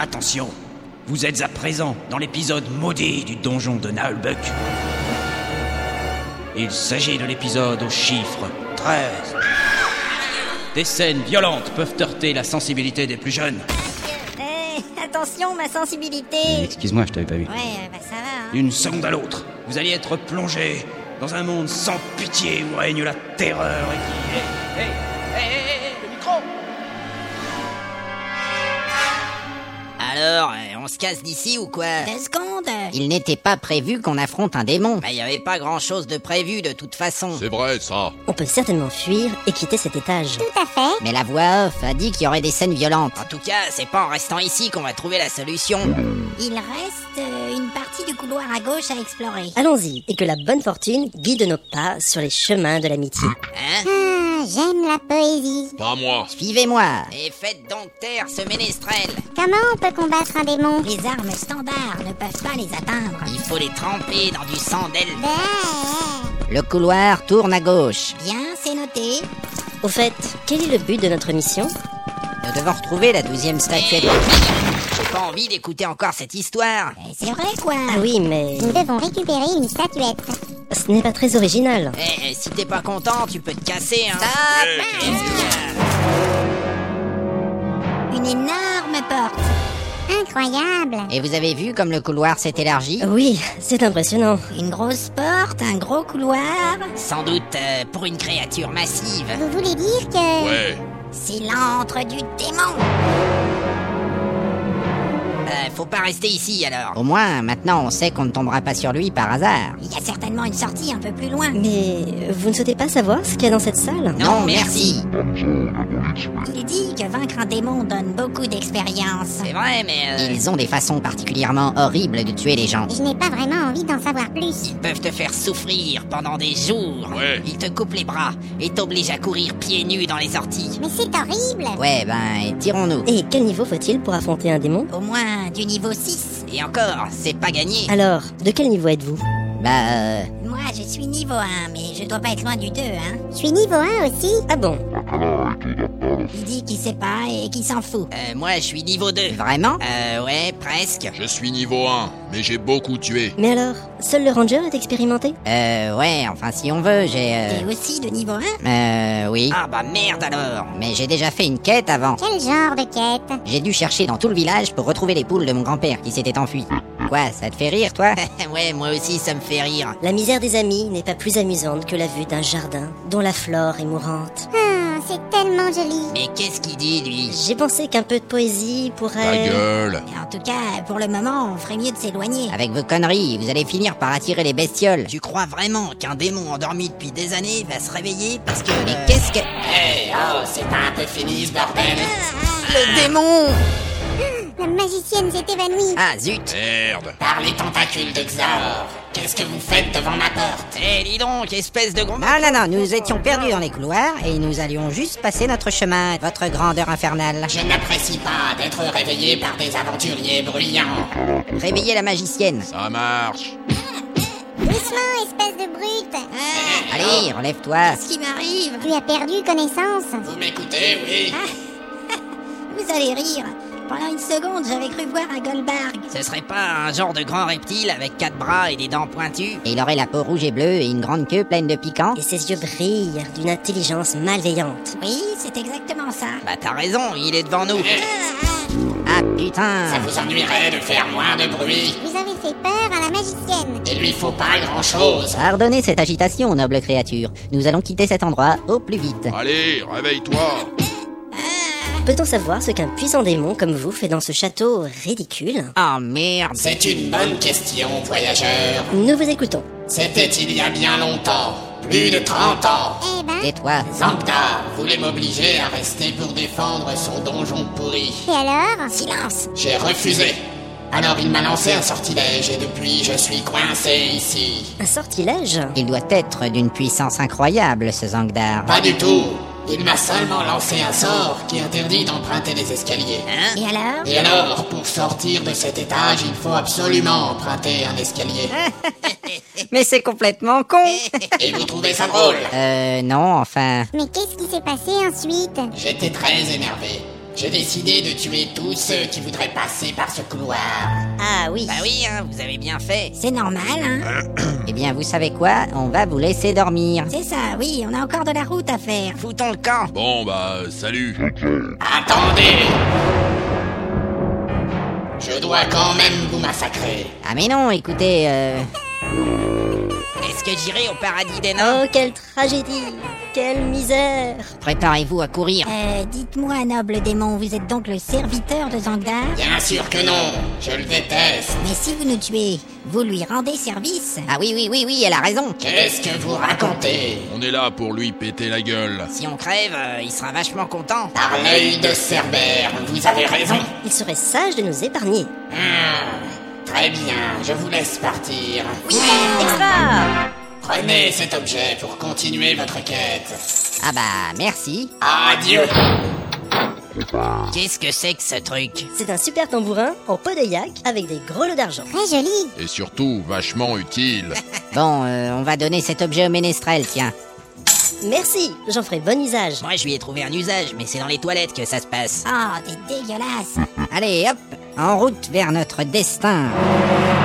Attention, vous êtes à présent dans l'épisode maudit du donjon de Naalbuck. Il s'agit de l'épisode au chiffre 13. Des scènes violentes peuvent heurter la sensibilité des plus jeunes. Attention, ma sensibilité. Excuse-moi, je t'avais pas vu. Ouais, bah ça va, hein. D'une seconde à l'autre, vous allez être plongé dans un monde sans pitié où règne la terreur et qui... Hey, le micro! Alors, on se casse d'ici ou quoi? 2 secondes. Il n'était pas prévu qu'on affronte un démon. Bah, y avait pas grand-chose de prévu de toute façon. C'est vrai, ça. On peut certainement fuir et quitter cet étage. Tout à fait. Mais la voix off a dit qu'il y aurait des scènes violentes. En tout cas, c'est pas en restant ici qu'on va trouver la solution. Il reste une partie du couloir à gauche à explorer. Allons-y, et que la bonne fortune guide nos pas sur les chemins de l'amitié. Hein? J'aime la poésie. Pas moi. Suivez-moi et faites donc taire ce ménestrel. Comment on peut combattre un démon? Les armes standards ne peuvent pas les atteindre. Il faut les tremper dans du sang d'elfe. Le couloir tourne à gauche. Bien, c'est noté. Au fait, quel est le but de notre mission? Nous devons retrouver la 12e statuette. J'ai pas envie d'écouter encore cette histoire. C'est vrai, quoi. Ah oui, mais Nous devons récupérer une statuette. ce n'est pas très original. Si t'es pas content, tu peux te casser, hein. Une énorme porte. Incroyable. Et vous avez vu comme le couloir s'est élargi? Oui, c'est impressionnant. Une grosse porte, un gros couloir. Sans doute pour une créature massive. Vous voulez dire que... Ouais. C'est l'antre du démon. Faut pas rester ici alors. Au moins, maintenant on sait qu'on ne tombera pas sur lui par hasard. Il y a certainement une sortie un peu plus loin. Mais vous ne souhaitez pas savoir ce qu'il y a dans cette salle? Non, merci. Il dit que vaincre un démon donne beaucoup d'expérience. C'est vrai, mais... Ils ont des façons particulièrement horribles de tuer les gens. Je n'ai pas vraiment envie d'en savoir plus. Ils peuvent te faire souffrir pendant des jours. Ouais. Ils te coupent les bras et t'obligent à courir pieds nus dans les orties. Mais c'est horrible. Ouais, ben, tirons-nous. Et quel niveau faut-il pour affronter un démon? Au moins du niveau 6. Et encore, c'est pas gagné. Alors, de quel niveau êtes-vous? Moi, je suis niveau 1, mais je dois pas être loin du 2, hein. Je suis niveau 1 aussi. Ah bon? Il dit qu'il sait pas et qu'il s'en fout. Moi, je suis niveau 2. Vraiment? Ouais, presque. Je suis niveau 1, mais j'ai beaucoup tué. Mais alors, seul le ranger est expérimenté? Ouais, enfin, si on veut, j'ai... T'es aussi de niveau 1? Oui. Ah bah merde alors. Mais j'ai déjà fait une quête avant. Quel genre de quête? J'ai dû chercher dans tout le village pour retrouver les poules de mon grand-père qui s'était enfui. Quoi, ça te fait rire, toi? Ouais, moi aussi, ça me fait rire. La misère des amis n'est pas plus amusante que la vue d'un jardin dont la flore est mourante. Ah, c'est tellement joli. Mais qu'est-ce qu'il dit, lui? J'ai pensé qu'un peu de poésie Ta pourrait... gueule. Et en tout cas, pour le moment, on ferait mieux de s'éloigner. Avec vos conneries, vous allez finir par attirer les bestioles. Tu crois vraiment qu'un démon endormi depuis des années va se réveiller parce que... Mais qu'est-ce que... c'est pas un peu fini ce bordel? Le démon! La magicienne s'est évanouie. Ah, zut! Merde. Par les tentacules de Xaor, qu'est-ce que vous faites devant ma porte? Dis donc, espèce de gros... Non, nous étions perdus dans les couloirs et nous allions juste passer notre chemin, votre grandeur infernale. Je n'apprécie pas d'être réveillé par des aventuriers bruyants. Réveillez la magicienne. Ça marche. Doucement, espèce de brute. Allez, relève-toi. Qu'est-ce qui m'arrive? Tu as perdu connaissance. Vous m'écoutez, oui? Vous allez rire. Pendant une seconde, j'avais cru voir un Goldberg. Ce serait pas un genre de grand reptile avec 4 bras et des dents pointues? Et il aurait la peau rouge et bleue et une grande queue pleine de piquants? Et ses yeux brillent d'une intelligence malveillante. Oui, c'est exactement ça. Bah t'as raison, il est devant nous. Ah putain! Ça vous ennuierait de faire moins de bruit? Vous avez fait peur à la magicienne. Il lui faut pas grand-chose. Pardonnez cette agitation, noble créature. Nous allons quitter cet endroit au plus vite. Allez, réveille-toi. Peut-on savoir ce qu'un puissant démon comme vous fait dans ce château ridicule? Oh merde! C'est une bonne question, voyageur. Nous vous écoutons. C'était il y a bien longtemps, plus de 30 ans. Eh ben, Tais-toi. Zangdar voulait m'obliger à rester pour défendre son donjon pourri. et alors? Silence. J'ai refusé. Alors il m'a lancé un sortilège et depuis je suis coincé ici. Un sortilège? Il doit être d'une puissance incroyable, ce Zangdar. Pas du tout. Il m'a seulement lancé un sort qui interdit d'emprunter les escaliers. Hein? Et alors? Et alors, pour sortir de cet étage, il faut absolument emprunter un escalier. Mais c'est complètement con! Et vous trouvez ça drôle? Non, enfin... Mais qu'est-ce qui s'est passé ensuite? J'étais très énervé. J'ai décidé de tuer tous ceux qui voudraient passer par ce couloir. Ah oui. Bah oui, hein, vous avez bien fait. C'est normal, hein. Eh bien, vous savez quoi? On va vous laisser dormir. C'est ça, oui, on a encore de la route à faire. Foutons le camp. Bon, bah, salut. Attendez! Je dois quand même vous massacrer. Ah mais non, écoutez, Est-ce que j'irai au paradis des nains? Oh, quelle tragédie. Quelle misère. Préparez-vous à courir. Dites-moi, noble démon, vous êtes donc le serviteur de Zangdar? Bien sûr que non, je le déteste. Mais si vous nous tuez, vous lui rendez service? Ah oui, elle a raison. Qu'est-ce que vous racontez? On est là pour lui péter la gueule. Si on crève, il sera vachement content. Par l'œil de Cerbère, vous avez raison. Il serait sage de nous épargner. Très bien, je vous laisse partir. Extra. Prenez cet objet pour continuer votre quête. Ah bah, merci. Adieu. Qu'est-ce que c'est que ce truc? C'est un super tambourin en peau de yak avec des gros lots d'argent. Très joli. Et surtout, vachement utile. Bon, on va donner cet objet au ménestrel, tiens. Merci, j'en ferai bon usage. Moi, je lui ai trouvé un usage, mais c'est dans les toilettes que ça se passe. Oh, t'es dégueulasse. Allez, hop, en route vers notre destin.